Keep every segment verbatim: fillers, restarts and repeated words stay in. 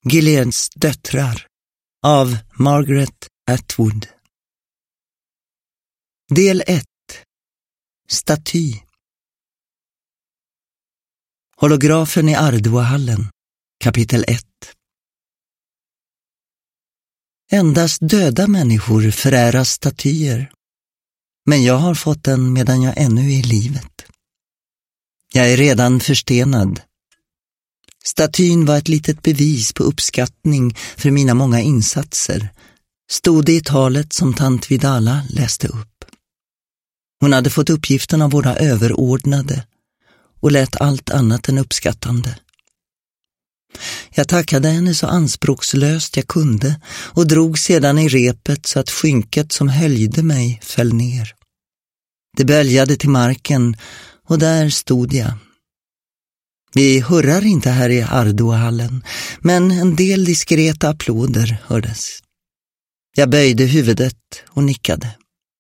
Gileads döttrar av Margaret Atwood. Del ett. Staty. Holografen i Arduahallen. Kapitel ett. Endast döda människor föräras statyer. Men jag har fått den medan jag ännu är i livet. Jag är redan förstenad. Statyn var ett litet bevis på uppskattning för mina många insatser, stod det i talet som tant Vidala läste upp. Hon hade fått uppgiften av våra överordnade och lät allt annat än uppskattande. Jag tackade henne så anspråkslöst jag kunde och drog sedan i repet så att skynket som höljde mig föll ner. Det böljade till marken och där stod jag. Vi hurrar inte här i Arduahallen, men en del diskreta applåder hördes. Jag böjde huvudet och nickade.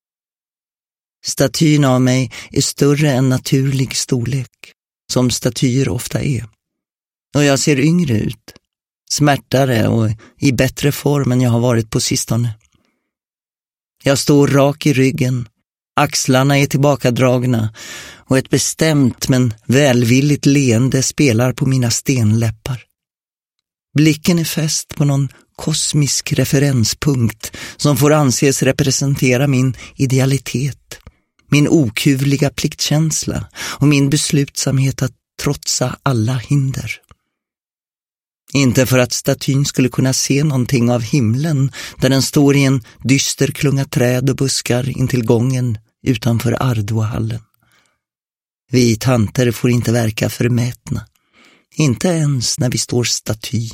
Statyn av mig är större än naturlig storlek, som statyer ofta är. Och jag ser yngre ut, smärtare och i bättre form än jag har varit på sistone. Jag står rak i ryggen, axlarna är tillbakadragna och ett bestämt men välvilligt leende spelar på mina stenläppar. Blicken är fäst på någon kosmisk referenspunkt som får anses representera min idealitet, min okuvliga pliktkänsla och min beslutsamhet att trotsa alla hinder. Inte för att statyn skulle kunna se någonting av himlen där den står i en dyster klunga träd och buskar intill gången utanför Arduahallen. Vi tanter får inte verka förmätna, inte ens när vi står staty.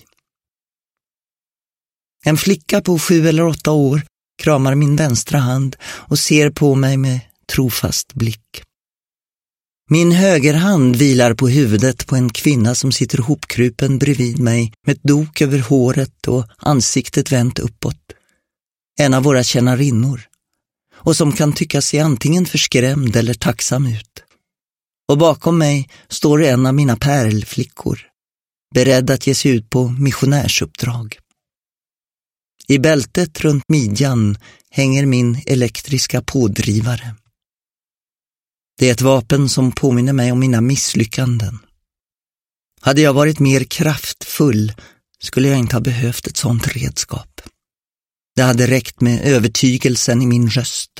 En flicka på sju eller åtta år kramar min vänstra hand och ser på mig med trofast blick. Min högerhand vilar på huvudet på en kvinna som sitter hopkrupen bredvid mig med ett dok över håret och ansiktet vänt uppåt. En av våra tjänarinnor, och som kan tycka sig antingen förskrämd eller tacksam ut. Och bakom mig står en av mina pärlflickor, beredd att ge sig ut på missionärsuppdrag. I bältet runt midjan hänger min elektriska pådrivare. Det är ett vapen som påminner mig om mina misslyckanden. Hade jag varit mer kraftfull skulle jag inte ha behövt ett sånt redskap. Det hade räckt med övertygelsen i min röst.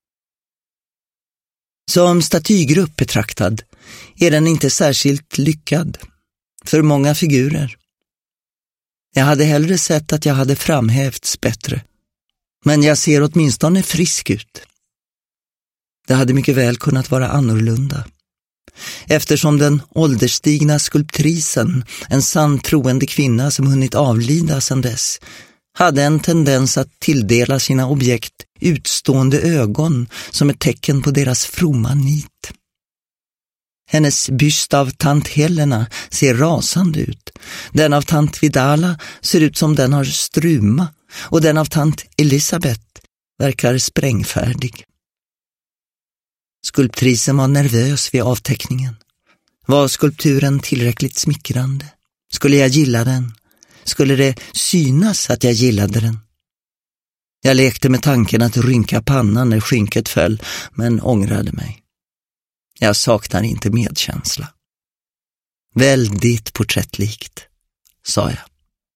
Som statygrupp betraktad är den inte särskilt lyckad. För många figurer. Jag hade hellre sett att jag hade framhävts bättre. Men jag ser åtminstone frisk ut. Det hade mycket väl kunnat vara annorlunda. Eftersom den ålderstigna skulptrisen, en sann troende kvinna som hunnit avlida sedan dess, hade en tendens att tilldela sina objekt utstående ögon som ett tecken på deras fromma nit. Hennes byst av tant Helena ser rasande ut. Den av tant Vidala ser ut som den har struma och den av tant Elisabeth verkar sprängfärdig. Skulptrisen var nervös vid avteckningen. Var skulpturen tillräckligt smickrande? Skulle jag gilla den? Skulle det synas att jag gillade den? Jag lekte med tanken att rynka pannan när skynket föll, men ångrade mig. Jag saknar inte medkänsla. Väldigt porträttlikt, sa jag.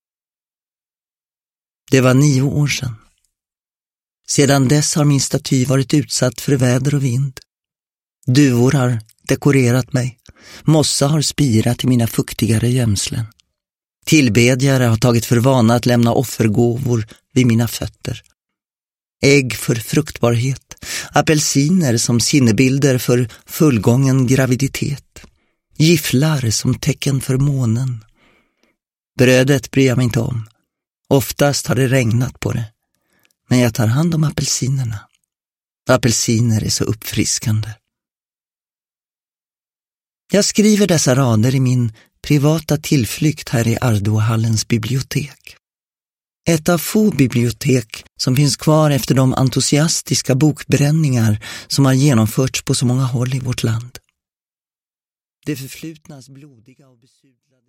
Det var nio år sedan. Sedan dess har min staty varit utsatt för väder och vind. Duvor har dekorerat mig. Mossa har spirat i mina fuktigare gömslen. Tillbedjare har tagit för vana att lämna offergåvor vid mina fötter. Ägg för fruktbarhet, apelsiner som sinnebilder för fullgången graviditet, gifflar som tecken för månen. Brödet bryr jag mig inte om. Oftast har det regnat på det. Men jag tar hand om apelsinerna. Apelsiner är så uppfriskande. Jag skriver dessa rader i min privata tillflykt här i Arduahallens bibliotek. Ett av få bibliotek som finns kvar efter de entusiastiska bokbränningar som har genomförts på så många håll i vårt land. Det förflutnas blodiga och besudlade